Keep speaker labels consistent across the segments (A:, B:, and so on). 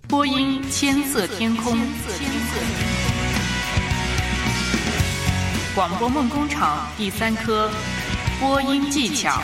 A: 播音千色天空，广播梦工厂第3课播音技巧。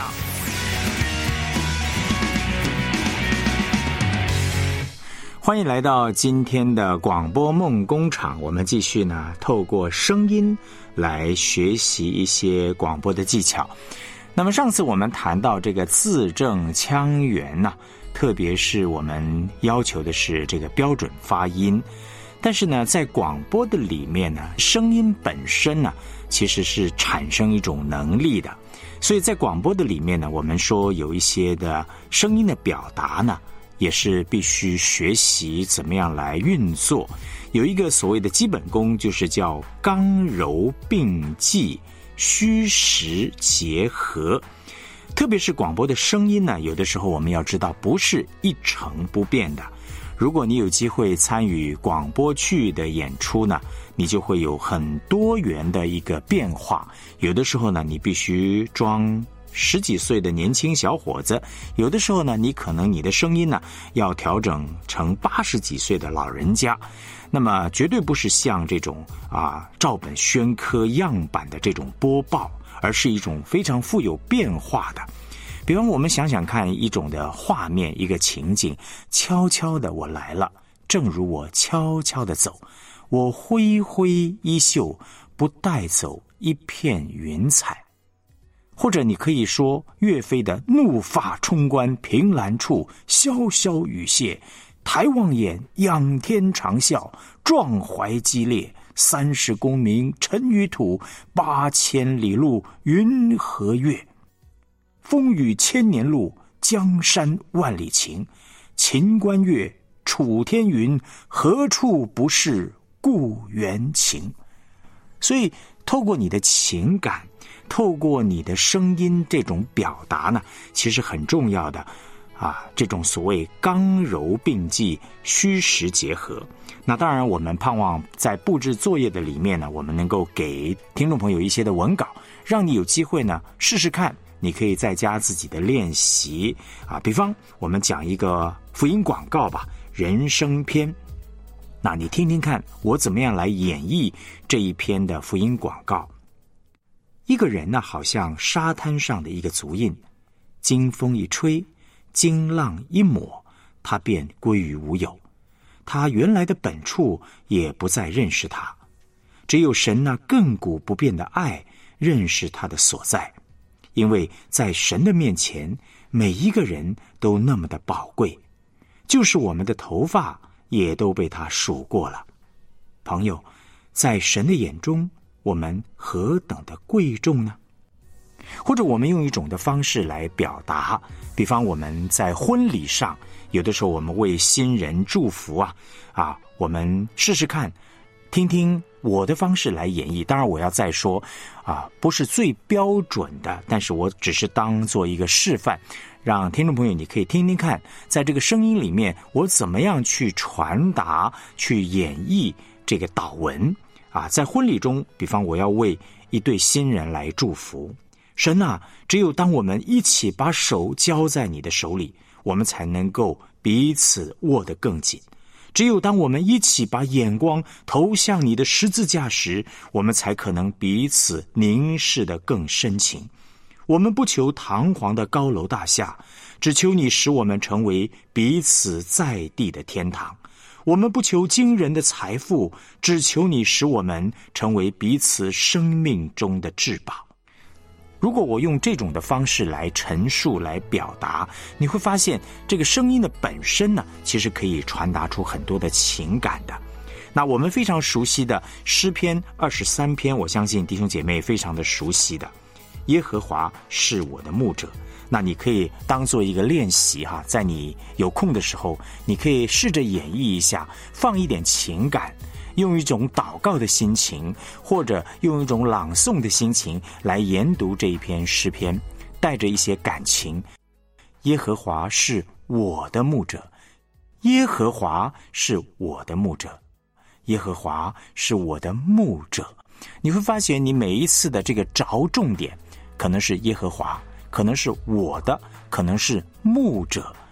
B: 欢迎来到今天的广播梦工厂，我们继续呢透过声音来学习一些广播的技巧。那么上次我们谈到这个字正腔圆呢，特别是我们要求的是这个标准发音，但是呢在广播的里面呢，声音本身呢其实是产生一种能力的，所以在广播的里面呢，我们说有一些的声音的表达呢也是必须学习怎么样来运作。有一个所谓的基本功，就是叫刚柔并济，虚实结合。特别是广播的声音呢，有的时候我们要知道不是一成不变的。如果你有机会参与广播剧的演出呢，你就会有很多元的一个变化。有的时候呢，你必须装10几岁的年轻小伙子，有的时候呢，你可能你的声音呢要调整成80几岁的老人家，那么绝对不是像这种照本宣科样板的这种播报，而是一种非常富有变化的。比方我们想想看一种的画面，一个情景，悄悄的我来了，正如我悄悄的走，我挥挥衣袖，不带走一片云彩。或者你可以说岳飞的怒发冲冠凭栏处，潇潇雨歇，抬望眼，仰天长啸，壮怀激烈，30功名尘与土，8000里路云和月。风雨千年路，江山万里情，秦关月，楚天云，何处不是故园情。所以透过你的情感，透过你的声音这种表达呢，其实很重要的这种所谓刚柔并济，虚实结合。那当然我们盼望在布置作业的里面呢，我们能够给听众朋友一些的文稿，让你有机会呢试试看，你可以在家自己的练习比方我们讲一个福音广告吧，人生篇。那你听听看我怎么样来演绎这一篇的福音广告。一个人呢，好像沙滩上的一个足印，经风一吹，经浪一抹，他便归于无有。他原来的本处也不再认识他，只有神那亘古不变的爱认识他的所在。因为在神的面前，每一个人都那么的宝贵，就是我们的头发也都被他数过了。朋友，在神的眼中，我们何等的贵重呢？或者我们用一种的方式来表达，比方我们在婚礼上，有的时候我们为新人祝福我们试试看，听听我的方式来演绎。当然我要再说不是最标准的，但是我只是当做一个示范，让听众朋友你可以听听看，在这个声音里面我怎么样去传达，去演绎这个祷文在婚礼中，比方我要为一对新人来祝福。神只有当我们一起把手交在你的手里，我们才能够彼此握得更紧。只有当我们一起把眼光投向你的十字架时，我们才可能彼此凝视得更深情。我们不求堂皇的高楼大厦，只求你使我们成为彼此在地的天堂。我们不求惊人的财富，只求你使我们成为彼此生命中的至宝。如果我用这种的方式来陈述来表达，你会发现这个声音的本身呢，其实可以传达出很多的情感的。那我们非常熟悉的诗篇23篇，我相信弟兄姐妹非常的熟悉的，耶和华是我的牧者。那你可以当做一个练习在你有空的时候，你可以试着演绎一下，放一点情感，用一种祷告的心情，或者用一种朗诵的心情来研读这一篇诗篇，带着一些感情。耶和华是我的牧者，耶和华是我的牧者，耶和华是我的牧者。你会发现你每一次的这个着重点可能是耶和华，可能是我的，可能是牧者，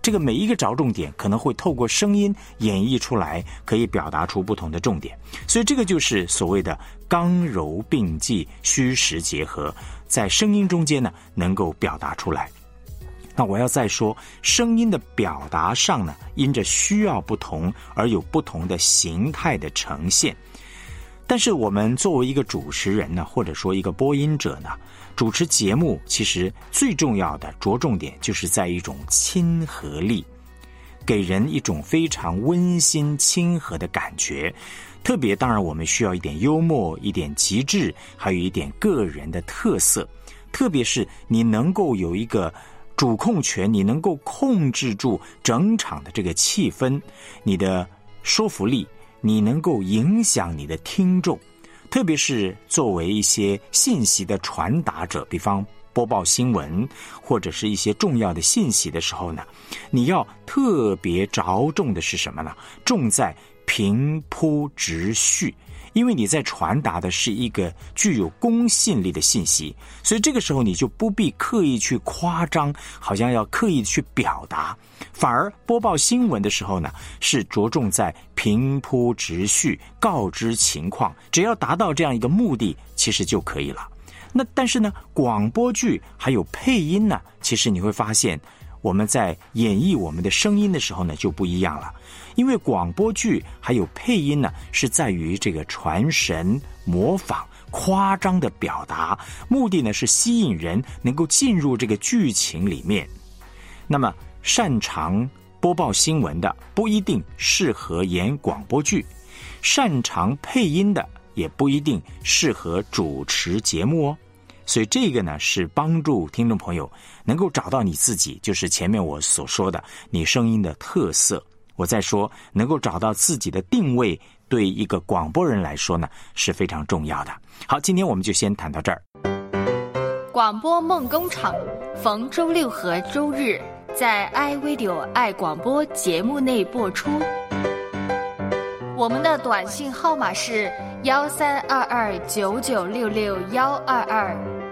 B: 这个每一个着重点可能会透过声音演绎出来，可以表达出不同的重点。所以这个就是所谓的刚柔并济、虚实结合，在声音中间呢能够表达出来。那我要再说，声音的表达上呢，因着需要不同而有不同的形态的呈现。但是我们作为一个主持人呢，或者说一个播音者呢，主持节目其实最重要的着重点就是在一种亲和力，给人一种非常温馨亲和的感觉。特别当然我们需要一点幽默，一点极致，还有一点个人的特色。特别是你能够有一个主控权，你能够控制住整场的这个气氛，你的说服力，你能够影响你的听众。特别是作为一些信息的传达者，比方播报新闻或者是一些重要的信息的时候呢，你要特别着重的是什么呢？重在平铺直叙。因为你在传达的是一个具有公信力的信息，所以这个时候你就不必刻意去夸张，好像要刻意去表达，反而播报新闻的时候呢，是着重在平铺直叙，告知情况，只要达到这样一个目的，其实就可以了。那但是呢，广播剧还有配音呢，其实你会发现我们在演绎我们的声音的时候呢，就不一样了。因为广播剧还有配音呢，是在于这个传神、模仿、夸张的表达，目的呢是吸引人能够进入这个剧情里面。那么擅长播报新闻的不一定适合演广播剧，擅长配音的也不一定适合主持节目哦。所以这个呢是帮助听众朋友能够找到你自己，就是前面我所说的你声音的特色。我再说，能够找到自己的定位，对一个广播人来说呢是非常重要的。好，今天我们就先谈到这儿。
A: 广播梦工厂逢周六和周日在 iRadio 爱广播节目内播出。我们的短信号码是1322996622。